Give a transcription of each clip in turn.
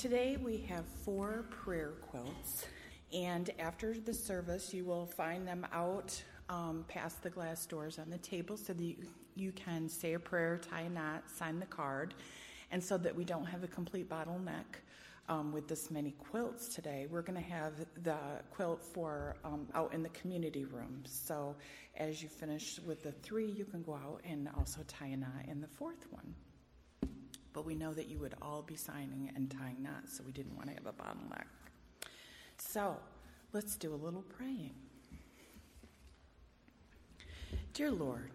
Today we have 4 prayer quilts, and after the service you will find them out past the glass doors on the table so that you can say a prayer, tie a knot, sign the card, and so that we don't have a complete bottleneck with this many quilts today. We're going to have the quilt for out in the community room. So as you finish with the 3, you can go out and also tie a knot in the 4th one. But we know that you would all be signing and tying knots, so we didn't want to have a bottleneck. So let's do a little praying. Dear Lord,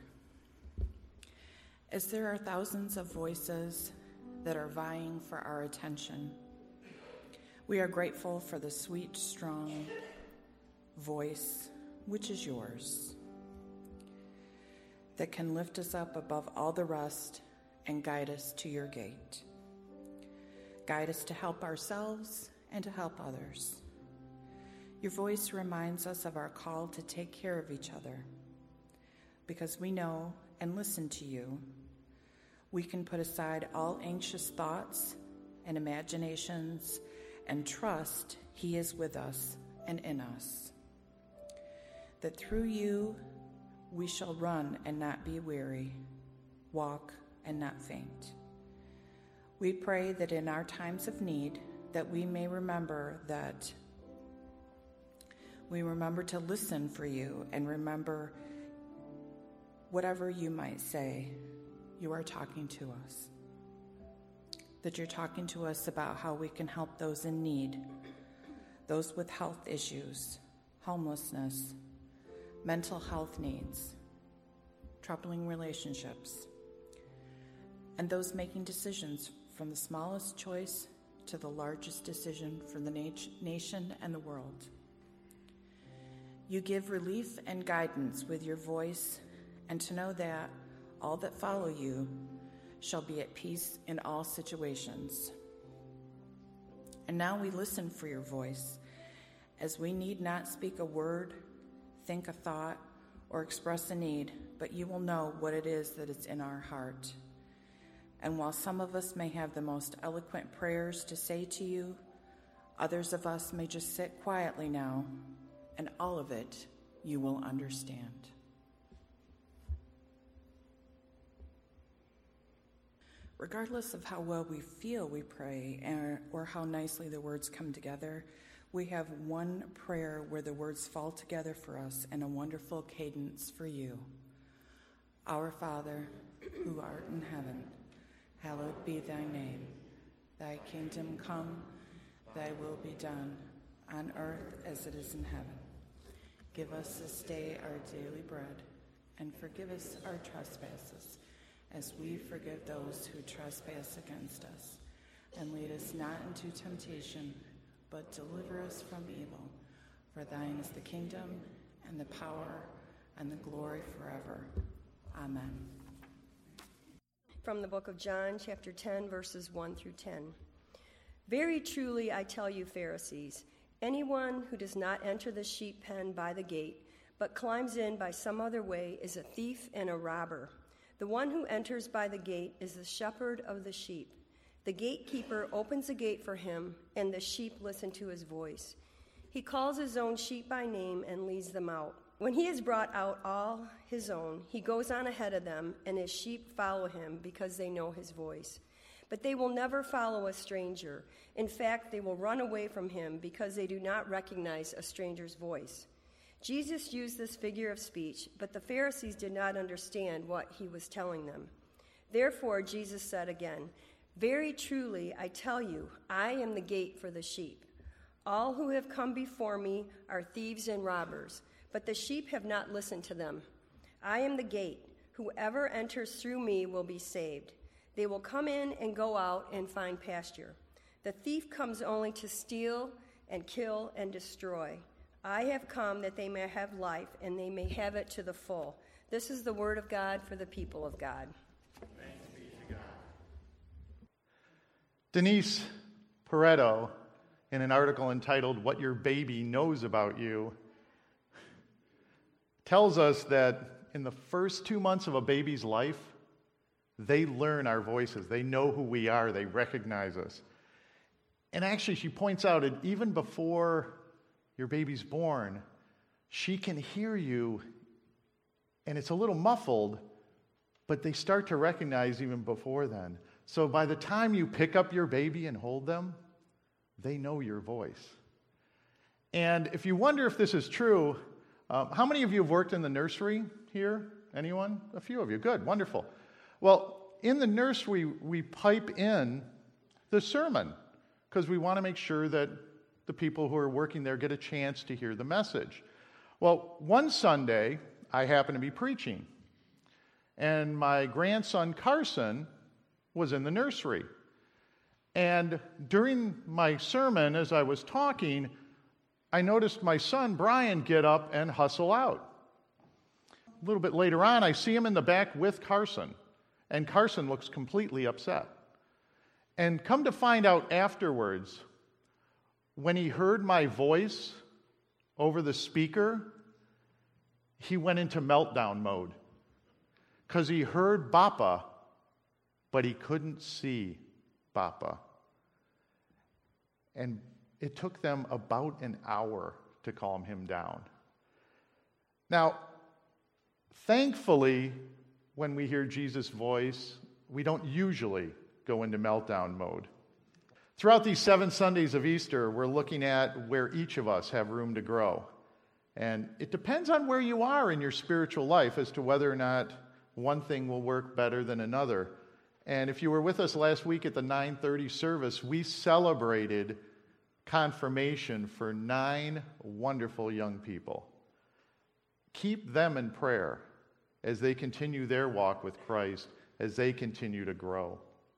as there are thousands of voices that are vying for our attention, we are grateful for the sweet, strong voice, which is yours, that can lift us up above all the rest and guide us to your gate. Guide us to help ourselves and to help others. Your voice reminds us of our call to take care of each other. Because we know and listen to you, we can put aside all anxious thoughts and imaginations and trust He is with us and in us. That through you we shall run and not be weary, walk and not faint. We pray that in our times of need that we may remember to listen for you and remember whatever you might say, you are talking to us. That you're talking to us about how we can help those in need, those with health issues, homelessness, mental health needs, troubling relationships, and those making decisions from the smallest choice to the largest decision for the nation and the world. You give relief and guidance with your voice, and to know that all that follow you shall be at peace in all situations. And now we listen for your voice, as we need not speak a word, think a thought, or express a need, but you will know what it is that is in our heart. And while some of us may have the most eloquent prayers to say to you, others of us may just sit quietly now, and all of it you will understand. Regardless of how well we feel we pray or how nicely the words come together, we have one prayer where the words fall together for us in a wonderful cadence for you. Our Father, who art in heaven, hallowed be thy name. Thy kingdom come, thy will be done, on earth as it is in heaven. Give us this day our daily bread, and forgive us our trespasses, as we forgive those who trespass against us. And lead us not into temptation, but deliver us from evil. For thine is the kingdom, and the power, and the glory forever. Amen. From the book of John, chapter 10, verses 1 through 10. Very truly I tell you, Pharisees, anyone who does not enter the sheep pen by the gate, but climbs in by some other way, is a thief and a robber. The one who enters by the gate is the shepherd of the sheep. The gatekeeper opens the gate for him, and the sheep listen to his voice. He calls his own sheep by name and leads them out. When he has brought out all his own, he goes on ahead of them, and his sheep follow him because they know his voice. But they will never follow a stranger. In fact, they will run away from him because they do not recognize a stranger's voice. Jesus used this figure of speech, but the Pharisees did not understand what he was telling them. Therefore, Jesus said again, very truly, I tell you, I am the gate for the sheep. All who have come before me are thieves and robbers, but the sheep have not listened to them. I am the gate. Whoever enters through me will be saved. They will come in and go out and find pasture. The thief comes only to steal and kill and destroy. I have come that they may have life, and they may have it to the full. This is the word of God for the people of God. Thanks be to God. Denise Pareto, in an article entitled What Your Baby Knows About You, tells us that in the first 2 months of a baby's life, they learn our voices. They know who we are. They recognize us. And actually, she points out that even before your baby's born, she can hear you, and it's a little muffled, but they start to recognize even before then. So by the time you pick up your baby and hold them, they know your voice. And if you wonder if this is true, how many of you have worked in the nursery here? Anyone? A few of you. Good, wonderful. Well, in the nursery, we pipe in the sermon because we want to make sure that the people who are working there get a chance to hear the message. Well, one Sunday, I happened to be preaching, and my grandson Carson was in the nursery. And during my sermon, as I was talking, I noticed my son Brian get up and hustle out. A little bit later on, I see him in the back with Carson, and Carson looks completely upset. And come to find out afterwards, when he heard my voice over the speaker, he went into meltdown mode because he heard Bappa, but he couldn't see Bappa. And it took them about an hour to calm him down. Now, thankfully, when we hear Jesus' voice, we don't usually go into meltdown mode. Throughout these 7 Sundays of Easter, we're looking at where each of us have room to grow. And it depends on where you are in your spiritual life as to whether or not one thing will work better than another. And if you were with us last week at the 9:30 service, we celebrated confirmation for 9 wonderful young people. Keep them in prayer as they continue their walk with Christ, as they continue to grow.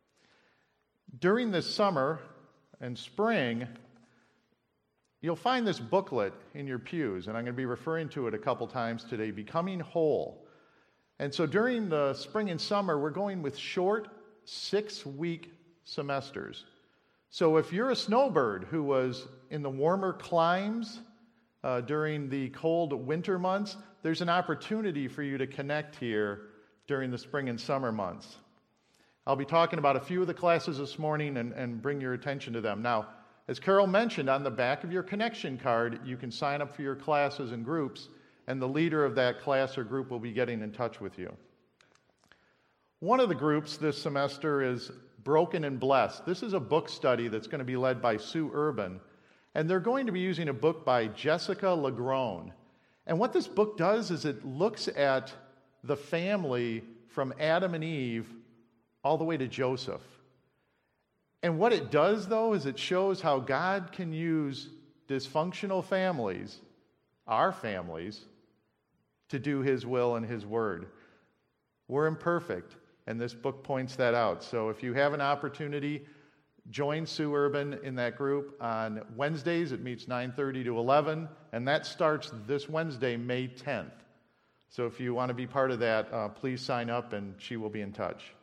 During this summer and spring, you'll find this booklet in your pews, and I'm going to be referring to it a couple times today, Becoming Whole. And so during the spring and summer, we're going with short 6-week semesters. So if you're a snowbird who was in the warmer climes during the cold winter months, there's an opportunity for you to connect here during the spring and summer months. I'll be talking about a few of the classes this morning and bring your attention to them. Now, as Carol mentioned, on the back of your connection card, you can sign up for your classes and groups, and the leader of that class or group will be getting in touch with you. One of the groups this semester is Broken and Blessed. This is a book study that's going to be led by Sue Urban, and they're going to be using a book by Jessica Lagrone. And what this book does is it looks at the family from Adam and Eve all the way to Joseph. And what it does, though, is it shows how God can use dysfunctional families, our families, to do His will and His word. We're imperfect, and this book points that out. So if you have an opportunity, join Sue Urban in that group on Wednesdays. It meets 9:30 to 11, and that starts this Wednesday, May 10th. So if you want to be part of that, please sign up, and she will be in touch.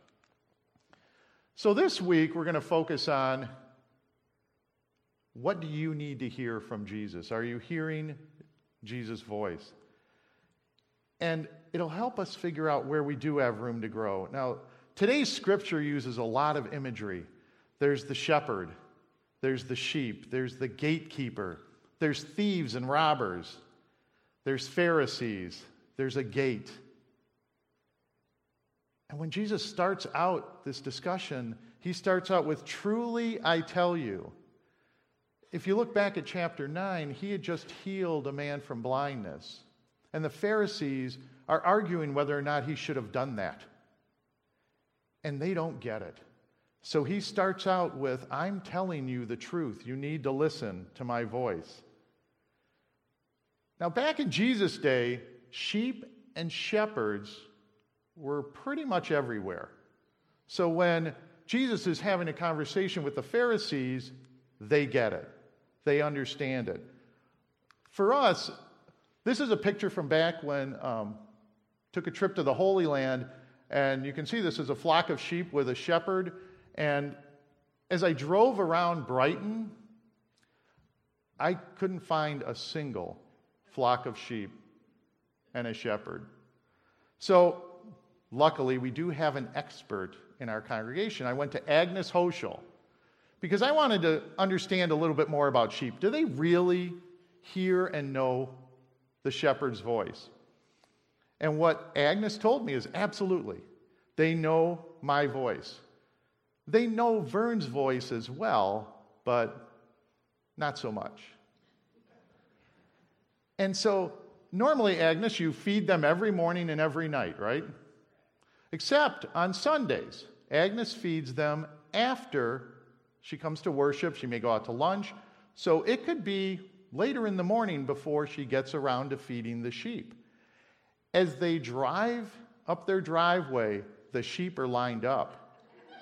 So this week, we're going to focus on what do you need to hear from Jesus? Are you hearing Jesus' voice? And it'll help us figure out where we do have room to grow. Now, today's scripture uses a lot of imagery. There's the shepherd, there's the sheep, there's the gatekeeper, there's thieves and robbers, there's Pharisees, there's a gate. And when Jesus starts out this discussion, he starts out with, "Truly I tell you." If you look back at chapter 9, he had just healed a man from blindness. And the Pharisees are arguing whether or not he should have done that. And they don't get it. So he starts out with, "I'm telling you the truth. You need to listen to my voice." Now, back in Jesus' day, sheep and shepherds were pretty much everywhere. So when Jesus is having a conversation with the Pharisees, they get it. They understand it. For us, this is a picture from back when took a trip to the Holy Land, and you can see this is a flock of sheep with a shepherd. And as I drove around Brighton, I couldn't find a single flock of sheep and a shepherd. So luckily, we do have an expert in our congregation. I went to Agnes Hoschel, because I wanted to understand a little bit more about sheep. Do they really hear and know the shepherd's voice? And what Agnes told me is absolutely. They know my voice. They know Vern's voice as well, but not so much. And so, normally, Agnes, you feed them every morning and every night, right? Except on Sundays. Agnes feeds them after she comes to worship. She may go out to lunch. So it could be later in the morning before she gets around to feeding the sheep. As they drive up their driveway, the sheep are lined up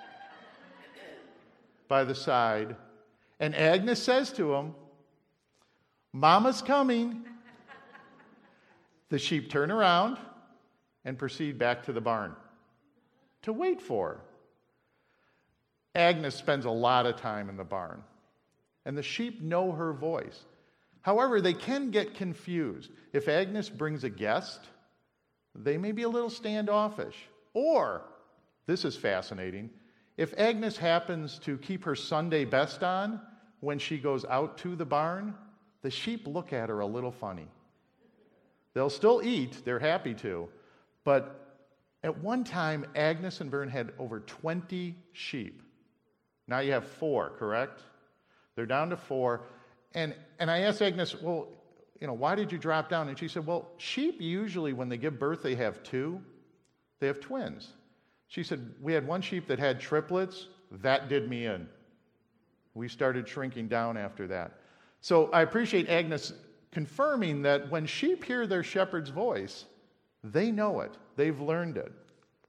by the side. And Agnes says to them, "Mama's coming." The sheep turn around and proceed back to the barn to wait for her. Agnes spends a lot of time in the barn, and the sheep know her voice. However, they can get confused. If Agnes brings a guest, they may be a little standoffish. Or, this is fascinating, if Agnes happens to keep her Sunday best on when she goes out to the barn, the sheep look at her a little funny. They'll still eat, they're happy to, but at one time, Agnes and Vern had over 20 sheep. Now you have 4, correct? They're down to 4. And I asked Agnes, well, why did you drop down? And she said, well, sheep usually, when they give birth, they have 2. They have twins. She said, we had one sheep that had triplets. That did me in. We started shrinking down after that. So I appreciate Agnes confirming that when sheep hear their shepherd's voice, they know it. They've learned it.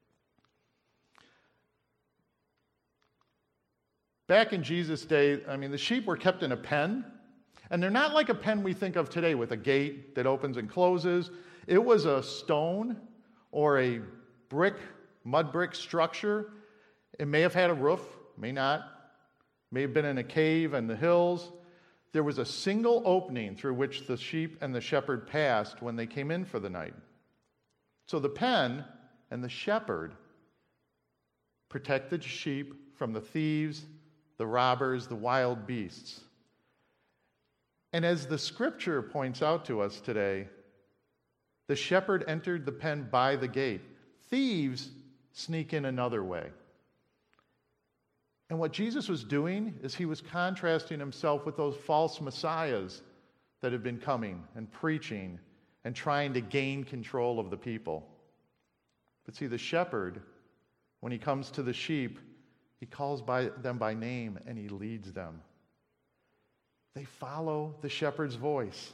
Back in Jesus' day, the sheep were kept in a pen, and they're not like a pen we think of today with a gate that opens and closes. It was a stone or a mud brick structure. It may have had a roof, may not. May have been in a cave in the hills. There was a single opening through which the sheep and the shepherd passed when they came in for the night. So the pen and the shepherd protected sheep from the thieves, the robbers, the wild beasts. And as the scripture points out to us today, the shepherd entered the pen by the gate. Thieves sneak in another way. And what Jesus was doing is he was contrasting himself with those false messiahs that have been coming and preaching and trying to gain control of the people. But see, the shepherd, when he comes to the sheep, he calls them by name and he leads them. They follow the shepherd's voice.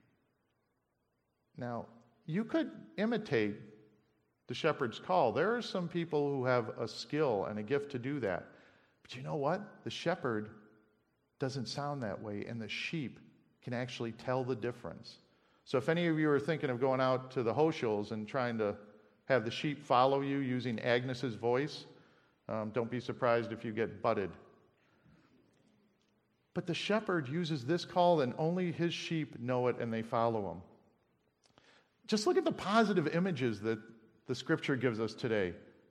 Now, you could imitate the shepherd's call. There are some people who have a skill and a gift to do that. But you know what? The shepherd doesn't sound that way, and the sheep can actually tell the difference. So if any of you are thinking of going out to the Hoschels and trying to have the sheep follow you using Agnes's voice, don't be surprised if you get butted. But the shepherd uses this call, and only his sheep know it, and they follow him. Just look at the positive images that the scripture gives us today.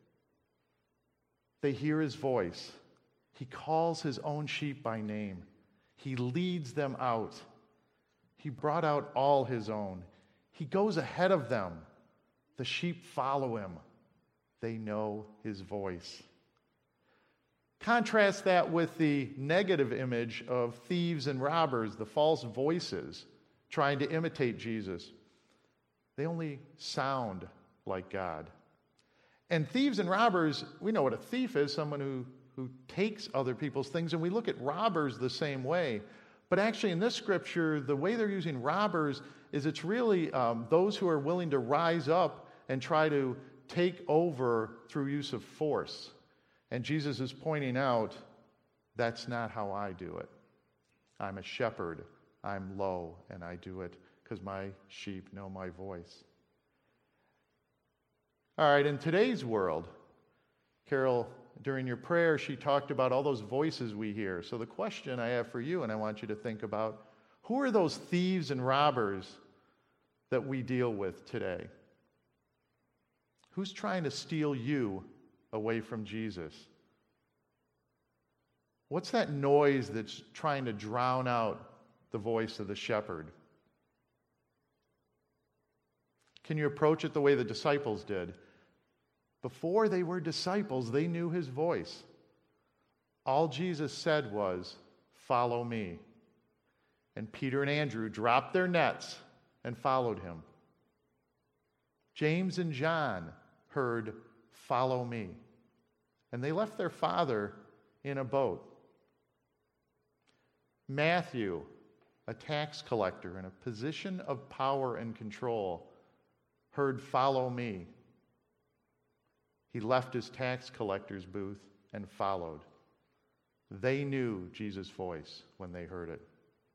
They hear his voice. He calls his own sheep by name. He leads them out. He brought out all his own. He goes ahead of them. The sheep follow him. They know his voice. Contrast that with the negative image of thieves and robbers, the false voices trying to imitate Jesus. They only sound like God. And thieves and robbers, we know what a thief is, someone who takes other people's things, and we look at robbers the same way. But actually in this scripture, the way they're using robbers is it's really those who are willing to rise up and try to take over through use of force. And Jesus is pointing out, that's not how I do it. I'm a shepherd. I'm low, and I do it because my sheep know my voice. All right, in today's world, Carol, during your prayer, she talked about all those voices we hear. So the question I have for you, and I want you to think about, who are those thieves and robbers that we deal with today? Who's trying to steal you away from Jesus? What's that noise that's trying to drown out the voice of the shepherd? Can you approach it the way the disciples did? Before they were disciples, they knew his voice. All Jesus said was, "Follow me." And Peter and Andrew dropped their nets and followed him. James and John heard, "Follow me." And they left their father in a boat. Matthew, a tax collector in a position of power and control, heard, "Follow me." He left his tax collector's booth and followed. They knew Jesus' voice when they heard it.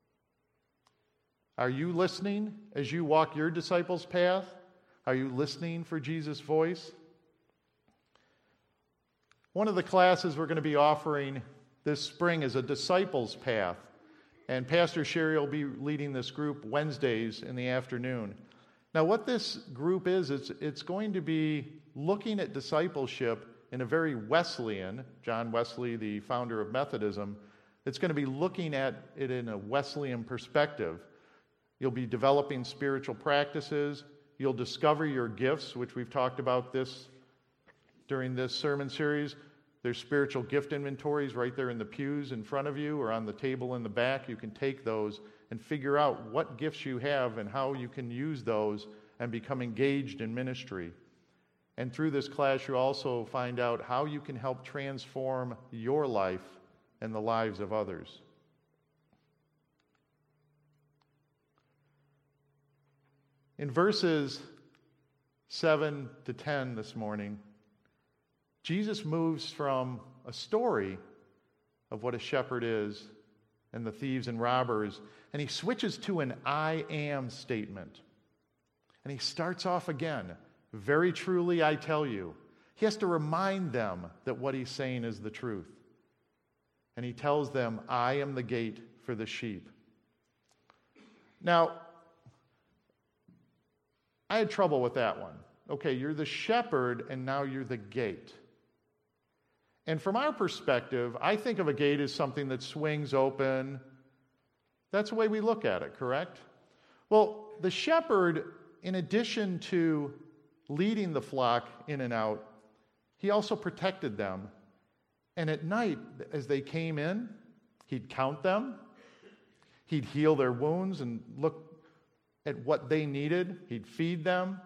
Are you listening as you walk your disciples' path? Are you listening for Jesus' voice? One of the classes we're going to be offering this spring is a disciples' path. And Pastor Sherry will be leading this group Wednesdays in the afternoon. Now, what this group is, it's going to be looking at discipleship in a very Wesleyan, John Wesley, the founder of Methodism, it's going to be looking at it in a Wesleyan perspective. You'll be developing spiritual practices. You'll discover your gifts, which we've talked about during this sermon series. There's spiritual gift inventories right there in the pews in front of you or on the table in the back. You can take those and figure out what gifts you have and how you can use those and become engaged in ministry. And through this class, you also find out how you can help transform your life and the lives of others. In verses 7 to 10 this morning, Jesus moves from a story of what a shepherd is and the thieves and robbers, and he switches to an "I am" statement. And he starts off again, "Very truly I tell you." He has to remind them that what he's saying is the truth. And he tells them, "I am the gate for the sheep." Now, I had trouble with that one. Okay, you're the shepherd, and now you're the gate. And from our perspective, I think of a gate as something that swings open. That's the way we look at it, correct? Well, the shepherd, in addition to leading the flock in and out, he also protected them. And at night, as they came in, he'd count them. He'd heal their wounds and look at what they needed. He'd feed them.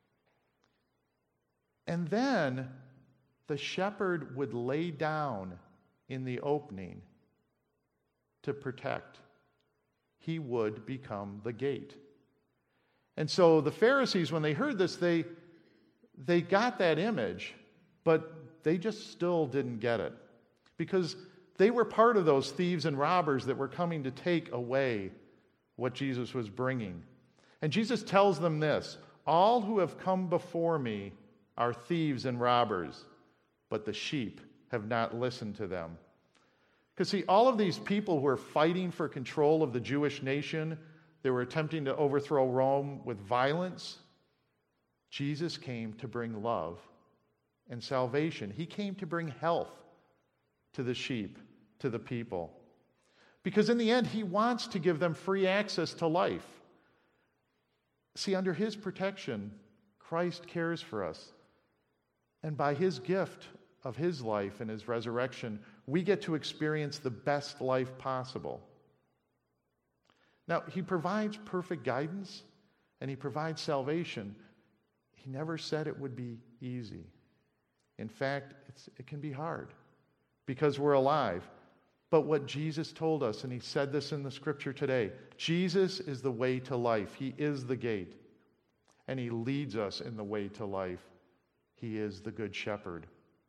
And then the shepherd would lay down in the opening to protect. He would become the gate. And so the Pharisees, when they heard this, they got that image, but they just still didn't get it. Because they were part of those thieves and robbers that were coming to take away what Jesus was bringing. And Jesus tells them this, "All who have come before me are thieves and robbers, but the sheep have not listened to them." Because see, all of these people who were fighting for control of the Jewish nation, they were attempting to overthrow Rome with violence. Jesus came to bring love and salvation. He came to bring health to the sheep, to the people. Because in the end, he wants to give them free access to life. See, under his protection, Christ cares for us. And by his gift of his life and his resurrection, we get to experience the best life possible. Now, he provides perfect guidance and he provides salvation. He never said it would be easy. In fact, it can be hard because we're alive. But what Jesus told us, and he said this in the scripture today, Jesus is the way to life. He is the gate. And he leads us in the way to life. He is the good shepherd.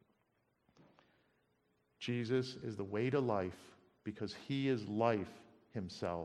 Jesus is the way to life because he is life himself.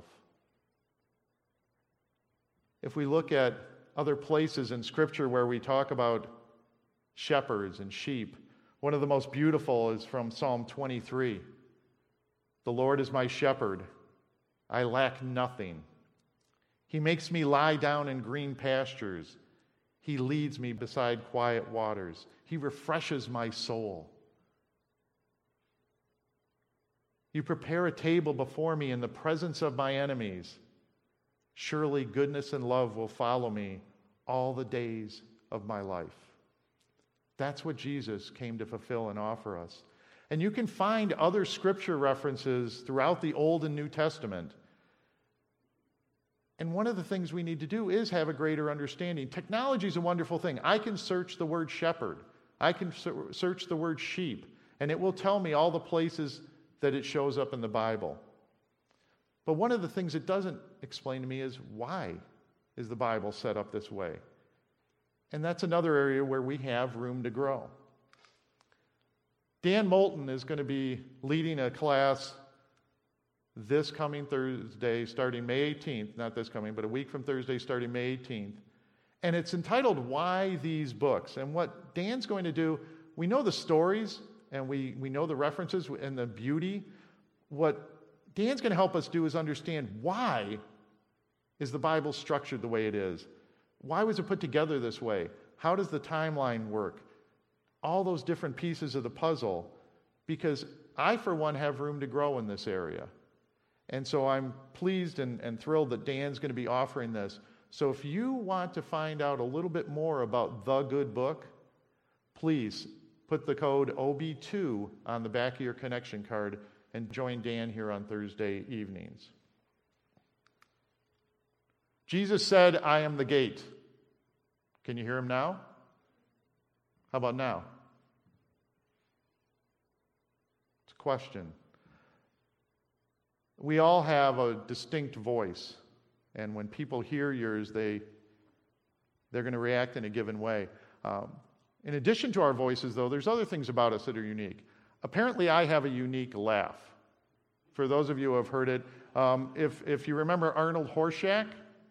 If we look at other places in Scripture where we talk about shepherds and sheep, one of the most beautiful is from Psalm 23. "The Lord is my shepherd. I lack nothing. He makes me lie down in green pastures. He leads me beside quiet waters. He refreshes my soul." You prepare a table before me in the presence of my enemies. Surely goodness and love will follow me all the days of my life. That's what Jesus came to fulfill and offer us. And you can find other scripture references throughout the Old and New Testament. And one of the things we need to do is have a greater understanding. Technology is a wonderful thing. I can search the word shepherd. I can search the word sheep, and it will tell me all the places that it shows up in the Bible. But one of the things it doesn't explain to me is why is the Bible set up this way? And that's another area where we have room to grow. Dan Moulton is going to be leading a class this coming Thursday, starting May 18th, not this coming, but a week from Thursday, starting May 18th. And it's entitled, Why These Books? And what Dan's going to do, we know the stories, and we know the references and the beauty. What Dan's going to help us do is understand why is the Bible structured the way it is? Why was it put together this way? How does the timeline work? All those different pieces of the puzzle, because I, for one, have room to grow in this area. And so I'm pleased and thrilled that Dan's going to be offering this. So if you want to find out a little bit more about The Good Book, please put the code OB2 on the back of your connection card and join Dan here on Thursday evenings. Jesus said, I am the gate. Can you hear him now? How about now? It's a question. We all have a distinct voice, and when people hear yours, they're going to react in a given way. In addition to our voices, though, there's other things about us that are unique. Apparently, I have a unique laugh. For those of you who have heard it, if you remember Arnold Horshack,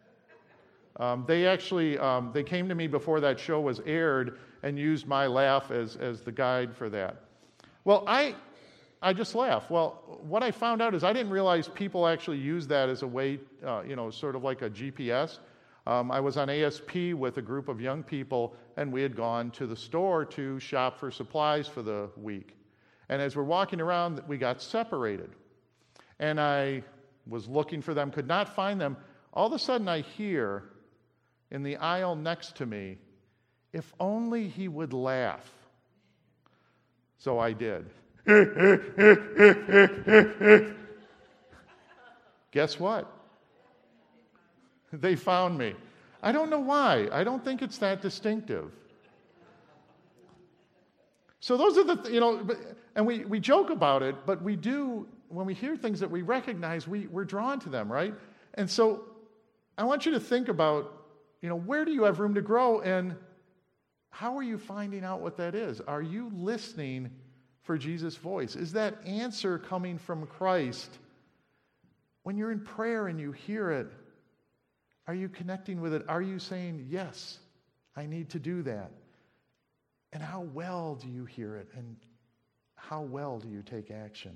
they came to me before that show was aired and used my laugh as the guide for that. Well, I just laugh. Well, what I found out is I didn't realize people actually use that as a way, sort of like a GPS. I was on ASP with a group of young people, and we had gone to the store to shop for supplies for the week. And as we're walking around, we got separated. And I was looking for them, could not find them. All of a sudden, I hear in the aisle next to me, if only he would laugh. So I did. Guess what? They found me. I don't know why. I don't think it's that distinctive. So those are and we joke about it, but we do, when we hear things that we recognize, we're drawn to them, right? And so I want you to think about, where do you have room to grow, and how are you finding out what that is? Are you listening for Jesus' voice? Is that answer coming from Christ? When you're in prayer and you hear it, are you connecting with it? Are you saying, yes, I need to do that? And how well do you hear it? And how well do you take action?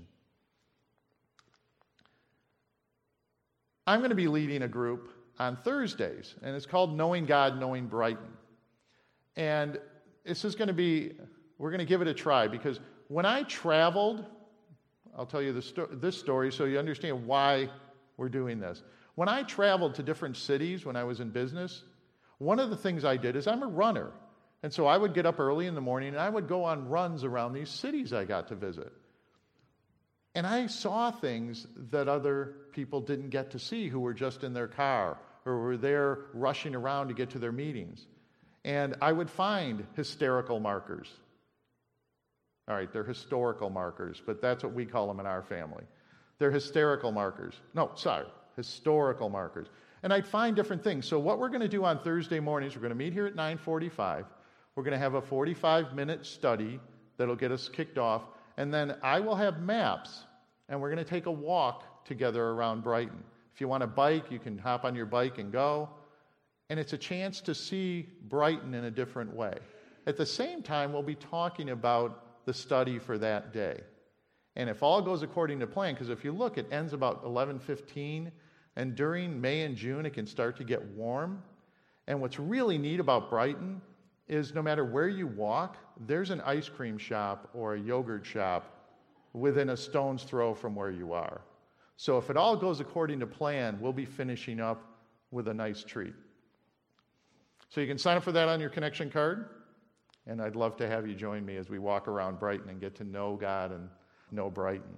I'm going to be leading a group on Thursdays, and it's called Knowing God, Knowing Brighton. And this is going to be, we're going to give it a try, because when I traveled, I'll tell you this story so you understand why we're doing this. When I traveled to different cities when I was in business, one of the things I did is I'm a runner. And so I would get up early in the morning and I would go on runs around these cities I got to visit. And I saw things that other people didn't get to see who were just in their car or were there rushing around to get to their meetings. And I would find hysterical markers. All right, they're historical markers, but that's what we call them in our family. They're hysterical markers. Historical markers. And I'd find different things. So what we're going to do on Thursday mornings, we're going to meet here at 9:45. We're going to have a 45-minute study that'll get us kicked off. And then I will have maps, and we're going to take a walk together around Brighton. If you want a bike, you can hop on your bike and go. And it's a chance to see Brighton in a different way. At the same time, we'll be talking about the study for that day. And if all goes according to plan, because if you look, it ends about 11:15, and during May and June, it can start to get warm. And what's really neat about Brighton is no matter where you walk, there's an ice cream shop or a yogurt shop within a stone's throw from where you are. So if it all goes according to plan, we'll be finishing up with a nice treat. So you can sign up for that on your connection card, and I'd love to have you join me as we walk around Brighton and get to know God and know Brighton.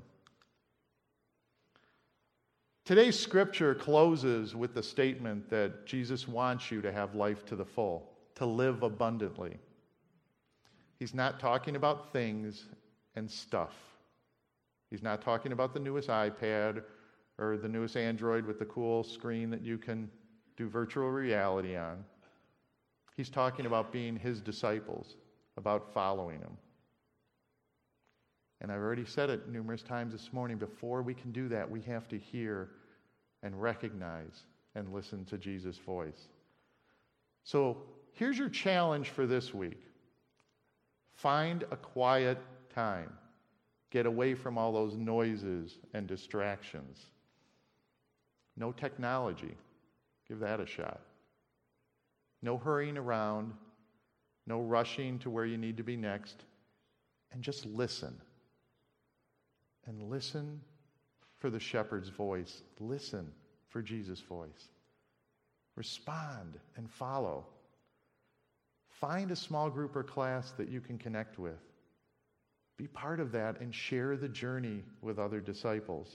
Today's scripture closes with the statement that Jesus wants you to have life to the full, to live abundantly. He's not talking about things and stuff. He's not talking about the newest iPad or the newest Android with the cool screen that you can do virtual reality on. He's talking about being his disciples, about following him. And I've already said it numerous times this morning, before we can do that, we have to hear and recognize and listen to Jesus' voice. So here's your challenge for this week. Find a quiet time. Get away from all those noises and distractions. No technology. Give that a shot. No hurrying around. No rushing to where you need to be next. And just listen. And listen for the shepherd's voice. Listen for Jesus' voice. Respond and follow. Find a small group or class that you can connect with. Be part of that and share the journey with other disciples.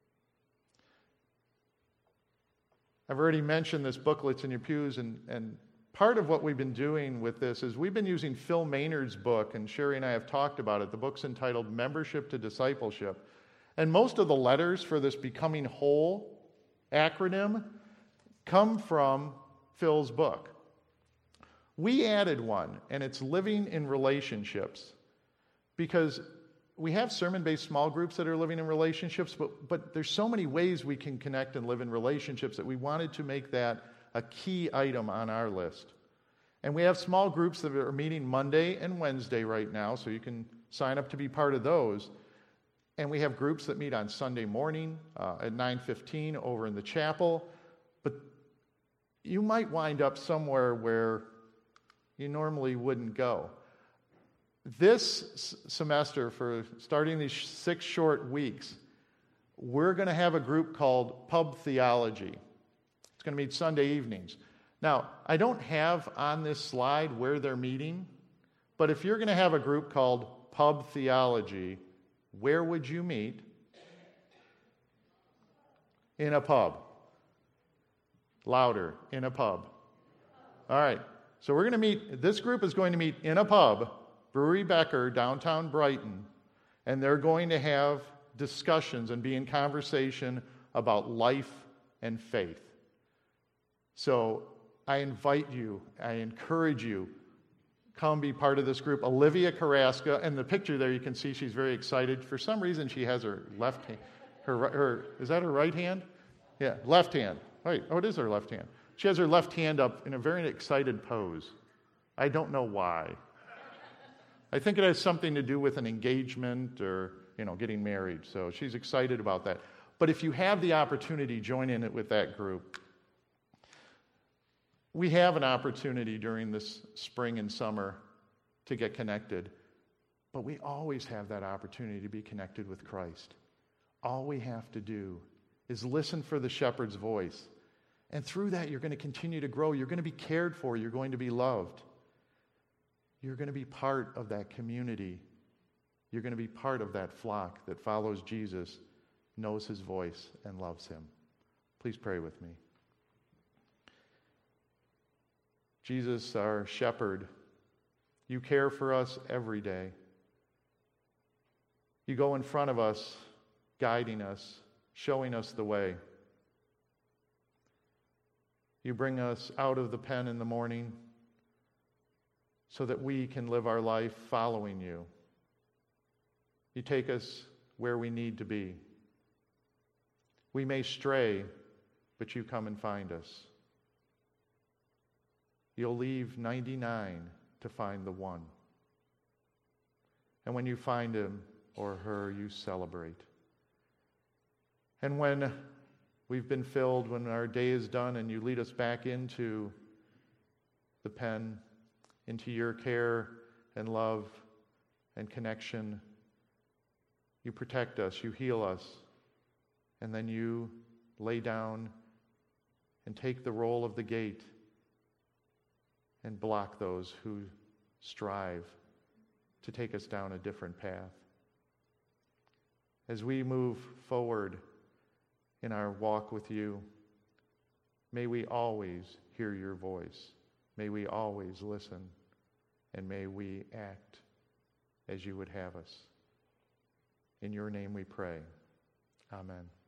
I've already mentioned this booklets in your pews, and part of what we've been doing with this is we've been using Phil Maynard's book, and Sherry and I have talked about it. The book's entitled Membership to Discipleship. And most of the letters for this Becoming Whole acronym come from Phil's book. We added one, and it's Living in Relationships, because we have sermon-based small groups that are living in relationships, but there's so many ways we can connect and live in relationships that we wanted to make that a key item on our list. And we have small groups that are meeting Monday and Wednesday right now, so you can sign up to be part of those. And we have groups that meet on Sunday morning at 9:15 over in the chapel. But you might wind up somewhere where you normally wouldn't go. This semester, for starting these 6 short weeks, we're going to have a group called Pub Theology. It's going to meet Sunday evenings. Now, I don't have on this slide where they're meeting, but if you're going to have a group called Pub Theology, where would you meet? In a pub. Louder, in a pub. All right, so we're going to meet, this group is going to meet in a pub, Brewery Becker, downtown Brighton, and they're going to have discussions and be in conversation about life and faith. So I invite you, I encourage you, come be part of this group. Olivia Carrasca, and the picture there you can see she's very excited. For some reason she has her left hand, is that her right hand? Yeah, left hand. Wait, it is her left hand. She has her left hand up in a very excited pose. I don't know why. I think it has something to do with an engagement or, getting married. So she's excited about that. But if you have the opportunity, join in it with that group. We have an opportunity during this spring and summer to get connected, but we always have that opportunity to be connected with Christ. All we have to do is listen for the shepherd's voice. And through that, you're going to continue to grow. You're going to be cared for. You're going to be loved. You're going to be part of that community. You're going to be part of that flock that follows Jesus, knows his voice, and loves him. Please pray with me. Jesus, our shepherd, you care for us every day. You go in front of us, guiding us, showing us the way. You bring us out of the pen in the morning so that we can live our life following you. You take us where we need to be. We may stray, but you come and find us. You'll leave 99 to find the one. And when you find him or her, you celebrate. And when we've been filled, when our day is done and you lead us back into the pen, into your care and love and connection, you You protect us, you heal us, and then you lay down and take the role of the gate and block those who strive to take us down a different path. As we move forward in our walk with you, may we always hear your voice. May we always listen. And may we act as you would have us. In your name we pray. Amen.